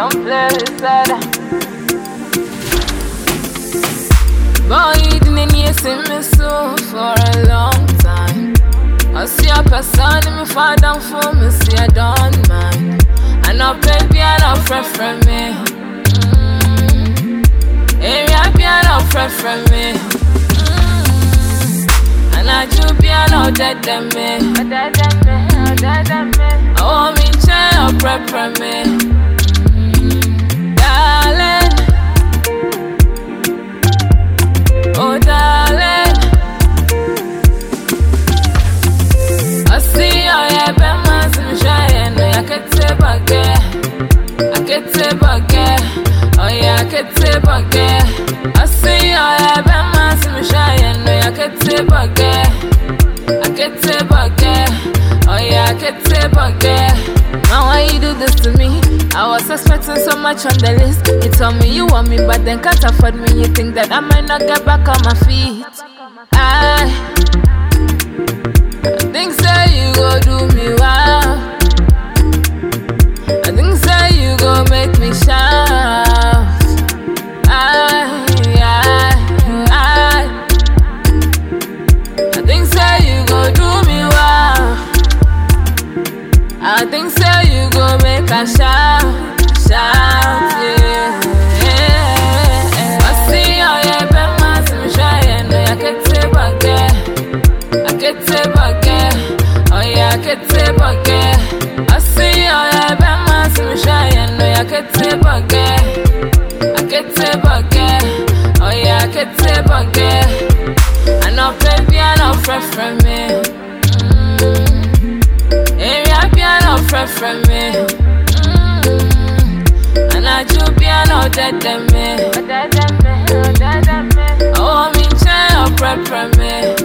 don't play with that. Boy, you didn't see me so for a long time. I see a person in me fall down for me, see I don't mind. I know baby, I don't fret from me. Area be I don't fret from me. And I do be I don't dead them me. I want me change or fret from me. Darling, oh darling, I see how you been man, some shine. I can take back there, I can take back there. Oh yeah, I can take back there. I see how you been man, some shine. I can take back there, I can take back there. Oh yeah, I can take back there. Now why you do this to me? I was expecting so much on the list. You told me you want me, but then can't afford me. You think that I might not get back on my feet. I think say you go do me well. I think say you go make me shout. I think say you go do me well. I think so you go make a shout, yeah. I see how you been man, some shine. I can take back there, I can take back there. Oh yeah, I can take back there. I see how you been man, some shine. I can take back there, I can take back there. Oh yeah, I can take back there. I know baby, I know fret from me. Fret from me. And I do be I know dead them me. I want me change or fret from me.